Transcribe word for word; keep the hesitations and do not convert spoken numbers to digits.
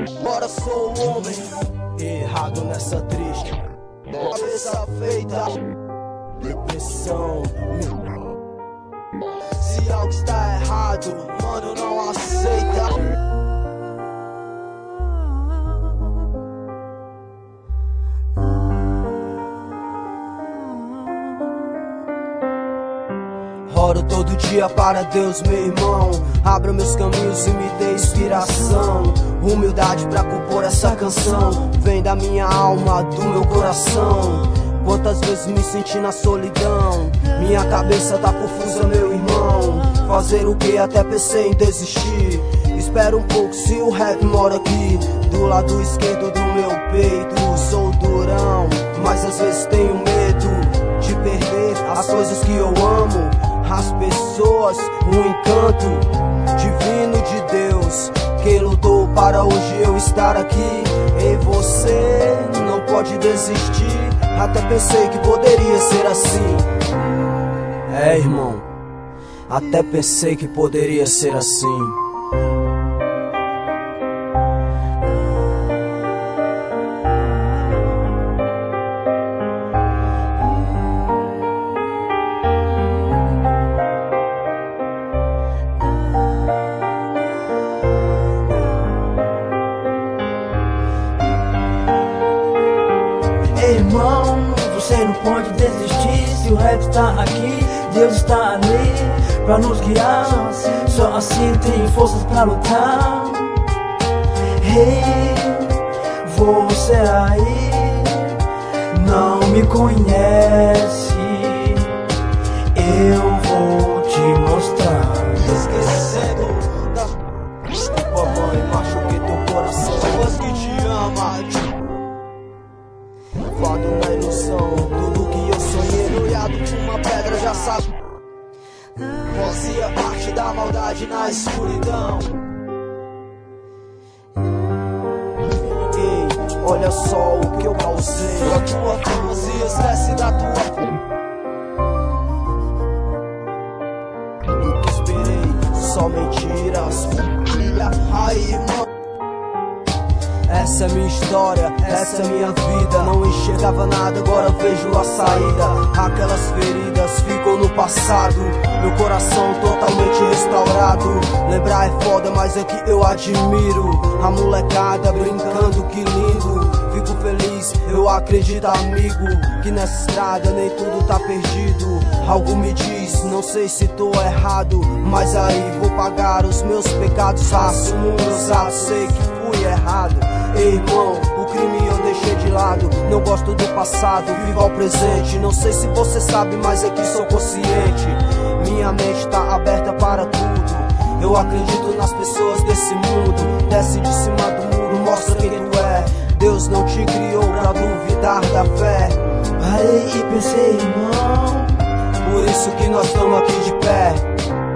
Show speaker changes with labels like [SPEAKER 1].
[SPEAKER 1] Agora sou o homem errado nessa triste cabeça feita depressão. Se algo está errado, mano, não aceita. Oro todo dia para Deus, meu irmão. Abra meus caminhos e me dê inspiração. Humildade pra compor essa canção. Vem da minha alma, do meu coração. Quantas vezes me senti na solidão. Minha cabeça tá confusa, meu irmão. Fazer o que? Até pensei em desistir. Espera um pouco, se o rap mora aqui do lado esquerdo do meu peito. Sou durão, mas às vezes tenho medo de perder as coisas que eu amo, as pessoas, o encanto divino de Deus que lutou para hoje eu estar aqui. E você não pode desistir. Até pensei que poderia ser assim. É, irmão, até pensei que poderia ser assim.
[SPEAKER 2] Irmão, você não pode desistir. Se o rap está aqui, Deus está ali pra nos guiar. Só assim tem forças pra lutar. Hey, você aí não me conhece, eu vou te mostrar.
[SPEAKER 1] Esquecendo da desculpa, mãe, machuquei teu coração. Mas que te ama, fado na ilusão, tudo que eu sonhei molhado com uma pedra já sabe. Fazia parte da maldade na escuridão. Ei, olha só o que eu causei. A tua fantasia esquece da tua. Nunca esperei, só mentiras. Aí, irmão, essa é minha história, essa é minha vida. Não enxergava nada, agora vejo a saída. Aquelas feridas ficam no passado, meu coração totalmente restaurado. Lembrar é foda, mas é que eu admiro a molecada brincando, que lindo. Fico feliz, eu acredito, amigo, que nessa estrada nem tudo tá perdido. Algo me diz, não sei se tô errado, mas aí vou pagar os meus pecados. Assumo meus atos, sei que fui errado. Ei, irmão, o crime eu deixei de lado. Não gosto do passado, vivo ao presente. Não sei se você sabe, mas aqui sou consciente. Minha mente tá aberta para tudo. Eu acredito nas pessoas desse mundo. Desce de cima do muro, mostra quem tu é. Deus não te criou pra duvidar da fé.
[SPEAKER 2] Parei e pensei, irmão,
[SPEAKER 1] por isso que nós estamos aqui de pé.